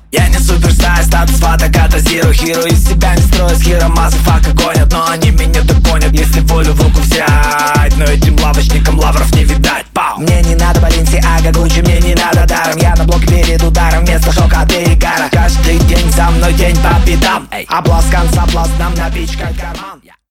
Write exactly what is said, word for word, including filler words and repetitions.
Я не суперстар, статус фата, ката, зиро, хиро. Из себя не строю, с хиро, мазафака гонят. Но они меня догонят, если волю в руку взять. Но этим лавочникам лавров не видать. Пау. Мне не надо Баленсиага, Гуччи, мне не надо даром. Я на блоке перед ударом, вместо шока от перегара. Каждый день за мной день по пятам. Обласкан соблазном, напичкать карман.